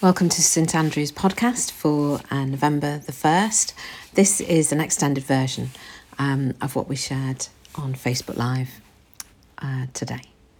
Welcome to St Andrew's podcast for November the 1st. This is an extended version of what we shared on Facebook Live today.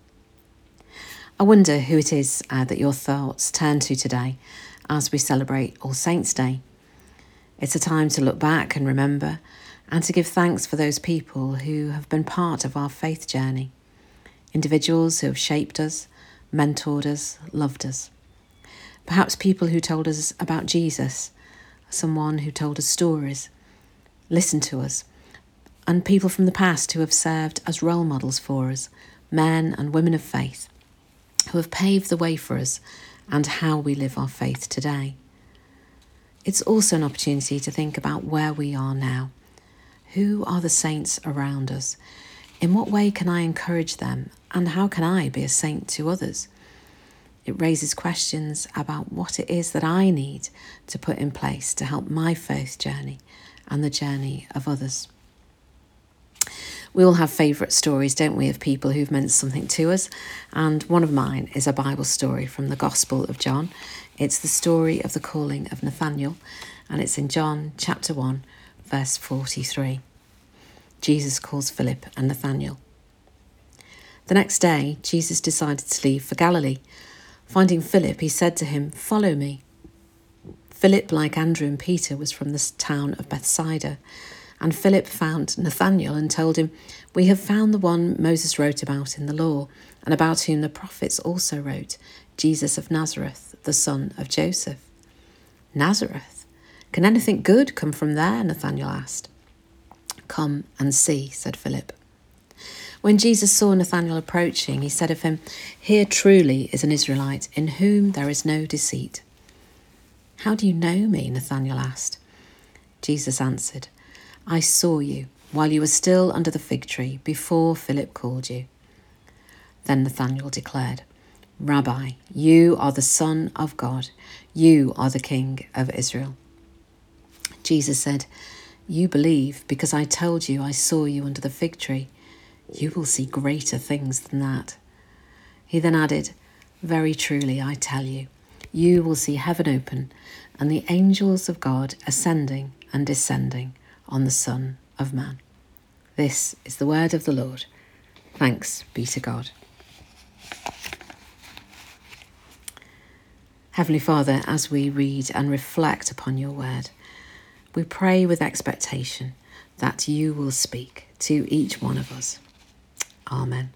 I wonder who it is that your thoughts turn to today as we celebrate All Saints' Day. It's a time to look back and remember and to give thanks for those people who have been part of our faith journey. Individuals who have shaped us, mentored us, loved us. Perhaps people who told us about Jesus, someone who told us stories, listened to us, and people from the past who have served as role models for us, men and women of faith, who have paved the way for us and how we live our faith today. It's also an opportunity to think about where we are now. Who are the saints around us? In what way can I encourage them? And how can I be a saint to others? It raises questions about what it is that I need to put in place to help my faith journey and the journey of others. We all have favourite stories, don't we, of people who've meant something to us? And one of mine is a Bible story from the Gospel of John. It's the story of the calling of Nathanael, and it's in John chapter 1, verse 43. Jesus calls Philip and Nathanael. The next day, Jesus decided to leave for Galilee. Finding Philip, he said to him, "Follow me." Philip, like Andrew and Peter, was from the town of Bethsaida. And Philip found Nathanael and told him, "We have found the one Moses wrote about in the law, and about whom the prophets also wrote, Jesus of Nazareth, the son of Joseph." "Nazareth? Can anything good come from there?" Nathanael asked. "Come and see," said Philip. When Jesus saw Nathanael approaching, he said of him, "Here truly is an Israelite, in whom there is no deceit." "How do you know me?" Nathanael asked. Jesus answered, "I saw you while you were still under the fig tree, before Philip called you." Then Nathanael declared, "Rabbi, you are the Son of God. You are the King of Israel." Jesus said, "You believe because I told you I saw you under the fig tree. You will see greater things than that." He then added, "Very truly, I tell you, you will see heaven open and the angels of God ascending and descending on the Son of Man." This is the word of the Lord. Thanks be to God. Heavenly Father, as we read and reflect upon your word, we pray with expectation that you will speak to each one of us. Amen.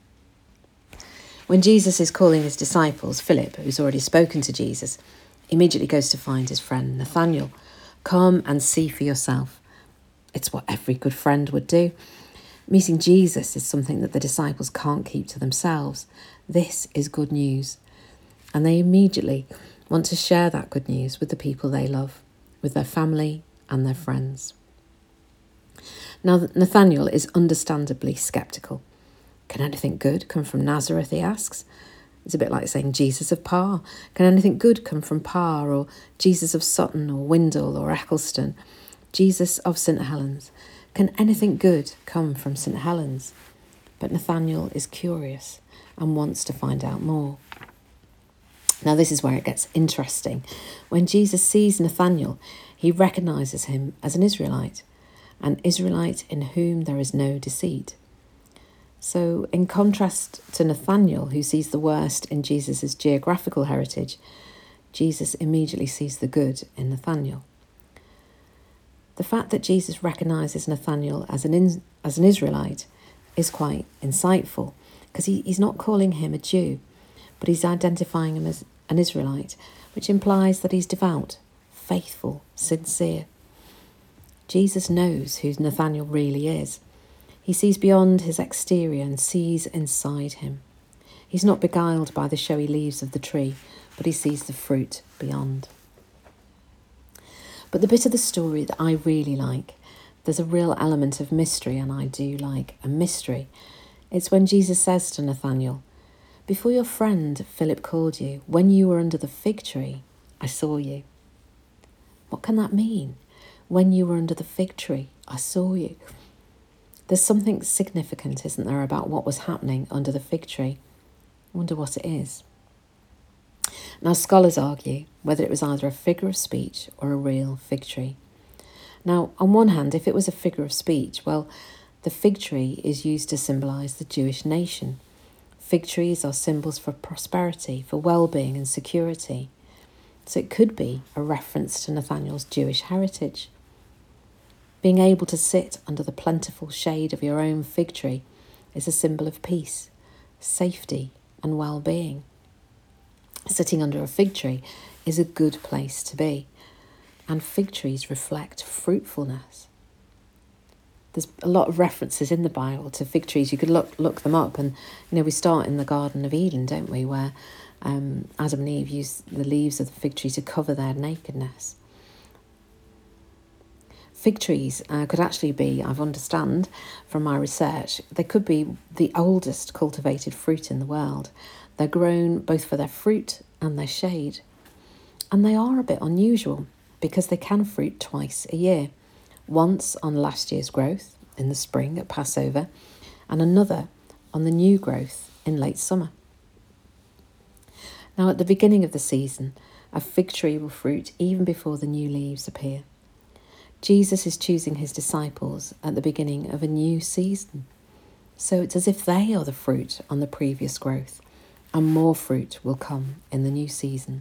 When Jesus is calling his disciples, Philip, who's already spoken to Jesus, immediately goes to find his friend Nathanael. "Come and see for yourself." It's what every good friend would do. Meeting Jesus is something that the disciples can't keep to themselves. This is good news. And they immediately want to share that good news with the people they love, with their family and their friends. Now, Nathanael is understandably sceptical. Can anything good come from Nazareth, he asks. It's a bit like saying Jesus of Parr. Can anything good come from Parr, or Jesus of Sutton, or Windle, or Eccleston? Jesus of St Helens. Can anything good come from St Helens? But Nathanael is curious and wants to find out more. Now this is where it gets interesting. When Jesus sees Nathanael, he recognises him as an Israelite in whom there is no deceit. So in contrast to Nathanael, who sees the worst in Jesus' geographical heritage, Jesus immediately sees the good in Nathanael. The fact that Jesus recognises Nathanael as an Israelite is quite insightful, because he's not calling him a Jew, but he's identifying him as an Israelite, which implies that he's devout, faithful, sincere. Jesus knows who Nathanael really is. He sees beyond his exterior and sees inside him. He's not beguiled by the showy leaves of the tree, but he sees the fruit beyond. But the bit of the story that I really like, there's a real element of mystery, and I do like a mystery. It's when Jesus says to Nathanael, "Before your friend Philip called you, when you were under the fig tree, I saw you." What can that mean? When you were under the fig tree, I saw you. There's something significant, isn't there, about what was happening under the fig tree? I wonder what it is. Now, scholars argue whether it was either a figure of speech or a real fig tree. Now, on one hand, if it was a figure of speech, well, the fig tree is used to symbolise the Jewish nation. Fig trees are symbols for prosperity, for well-being and security. So it could be a reference to Nathanael's Jewish heritage. Being able to sit under the plentiful shade of your own fig tree is a symbol of peace, safety and well-being. Sitting under a fig tree is a good place to be, and fig trees reflect fruitfulness. There's a lot of references in the Bible to fig trees. You could look them up, and we start in the Garden of Eden, don't we, where Adam and Eve used the leaves of the fig tree to cover their nakedness. Fig trees could actually be, I've understand from my research, they could be the oldest cultivated fruit in the world. They're grown both for their fruit and their shade. And they are a bit unusual because they can fruit twice a year. Once on last year's growth in the spring at Passover, and another on the new growth in late summer. Now, at the beginning of the season, a fig tree will fruit even before the new leaves appear. Jesus is choosing his disciples at the beginning of a new season. So it's as if they are the fruit on the previous growth, and more fruit will come in the new season.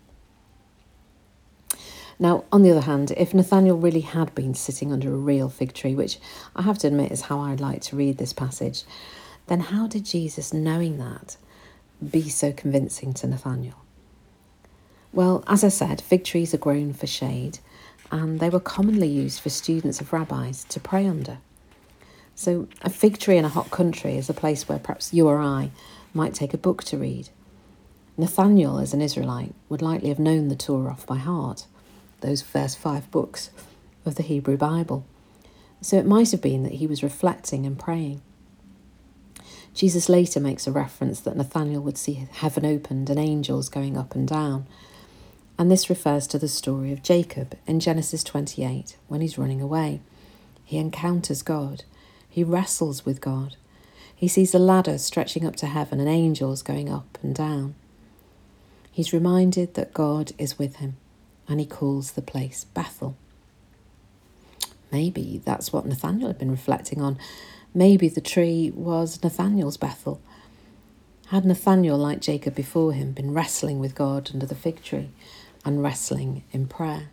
Now, on the other hand, if Nathanael really had been sitting under a real fig tree, which I have to admit is how I'd like to read this passage, then how did Jesus, knowing that, be so convincing to Nathanael? Well, as I said, fig trees are grown for shade, and they were commonly used for students of rabbis to pray under. So a fig tree in a hot country is a place where perhaps you or I might take a book to read. Nathanael, as an Israelite, would likely have known the Torah off by heart, those first 5 books of the Hebrew Bible. So it might have been that he was reflecting and praying. Jesus later makes a reference that Nathanael would see heaven opened and angels going up and down. And this refers to the story of Jacob in Genesis 28, when he's running away. He encounters God. He wrestles with God. He sees a ladder stretching up to heaven and angels going up and down. He's reminded that God is with him, and he calls the place Bethel. Maybe that's what Nathanael had been reflecting on. Maybe the tree was Nathanael's Bethel. Had Nathanael, like Jacob before him, been wrestling with God under the fig tree and wrestling in prayer?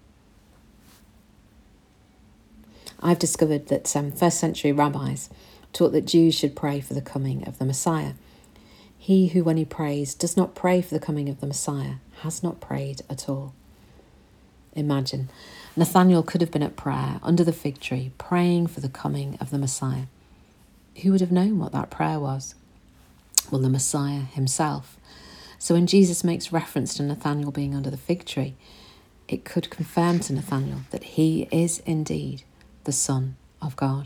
I've discovered that first century rabbis taught that Jews should pray for the coming of the Messiah. He who, when he prays, does not pray for the coming of the Messiah, has not prayed at all. Imagine, Nathanael could have been at prayer under the fig tree, praying for the coming of the Messiah. Who would have known what that prayer was? Well, the Messiah himself. So when Jesus makes reference to Nathanael being under the fig tree, it could confirm to Nathanael that he is indeed the Son of God.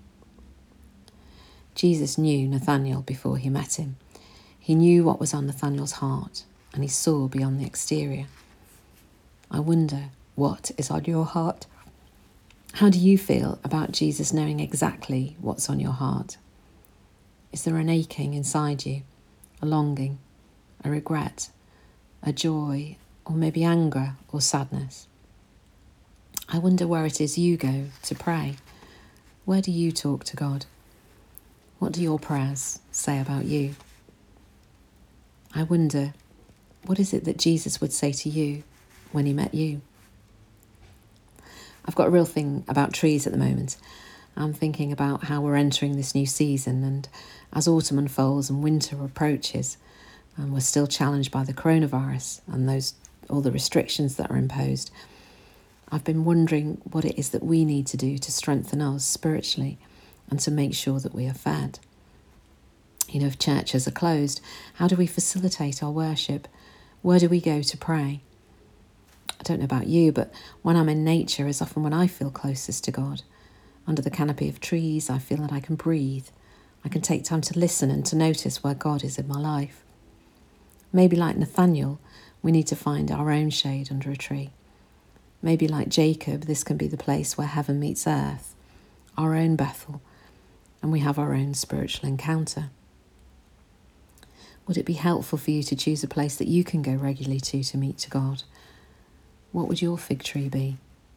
Jesus knew Nathanael before he met him. He knew what was on Nathanael's heart, and he saw beyond the exterior. I wonder what is on your heart. How do you feel about Jesus knowing exactly what's on your heart? Is there an aching inside you, a longing, a regret, a joy, or maybe anger or sadness? I wonder where it is you go to pray. Where do you talk to God? What do your prayers say about you? I wonder, what is it that Jesus would say to you when he met you? I've got a real thing about trees at the moment. I'm thinking about how we're entering this new season, and as autumn unfolds and winter approaches, and we're still challenged by the coronavirus and all the restrictions that are imposed, I've been wondering what it is that we need to do to strengthen us spiritually and to make sure that we are fed. If churches are closed, how do we facilitate our worship? Where do we go to pray? I don't know about you, but when I'm in nature is often when I feel closest to God. Under the canopy of trees, I feel that I can breathe. I can take time to listen and to notice where God is in my life. Maybe like Nathanael, we need to find our own shade under a tree. Maybe like Jacob, this can be the place where heaven meets earth, our own Bethel, and we have our own spiritual encounter. Would it be helpful for you to choose a place that you can go regularly to meet to God? What would your fig tree be?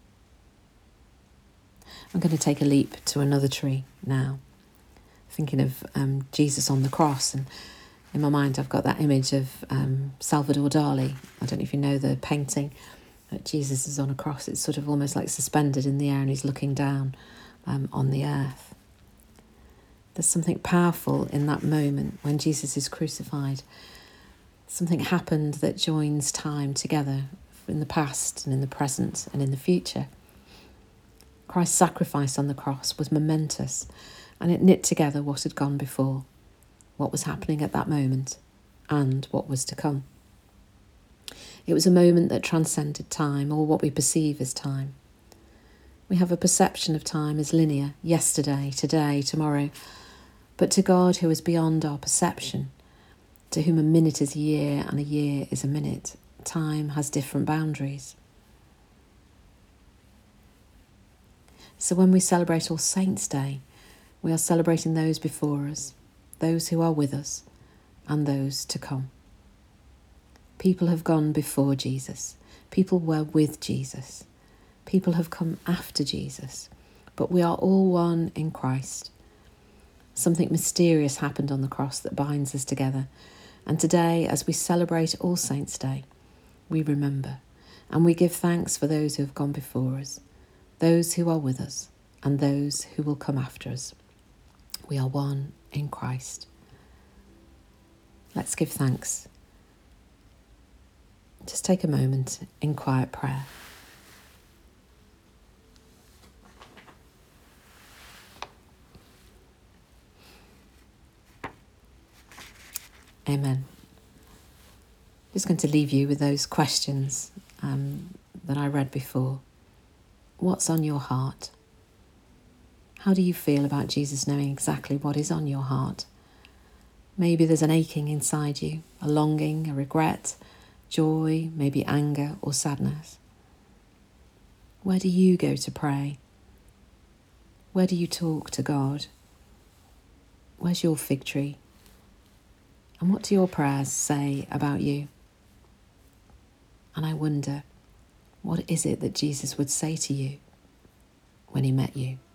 I'm going to take a leap to another tree now, thinking of Jesus on the cross, and in my mind I've got that image of Salvador Dali. I don't know if you know the painting that Jesus is on a cross. It's sort of almost like suspended in the air and he's looking down on the earth. There's something powerful in that moment when Jesus is crucified. Something happened that joins time together in the past and in the present and in the future. Christ's sacrifice on the cross was momentous, and it knit together what had gone before, what was happening at that moment, and what was to come. It was a moment that transcended time, or what we perceive as time. We have a perception of time as linear, yesterday, today, tomorrow, but to God, who is beyond our perception, to whom a minute is a year and a year is a minute, time has different boundaries. So when we celebrate All Saints' Day, we are celebrating those before us, those who are with us, and those to come. People have gone before Jesus. People were with Jesus. People have come after Jesus. But we are all one in Christ. Something mysterious happened on the cross that binds us together. And today, as we celebrate All Saints' Day, we remember and we give thanks for those who have gone before us, those who are with us, and those who will come after us. We are one in Christ. Let's give thanks. Just take a moment in quiet prayer. Amen. Just going to leave you with those questions that I read before. What's on your heart? How do you feel about Jesus knowing exactly what is on your heart? Maybe there's an aching inside you, a longing, a regret, joy, maybe anger or sadness. Where do you go to pray? Where do you talk to God? Where's your fig tree? And what do your prayers say about you? And I wonder, what is it that Jesus would say to you when he met you?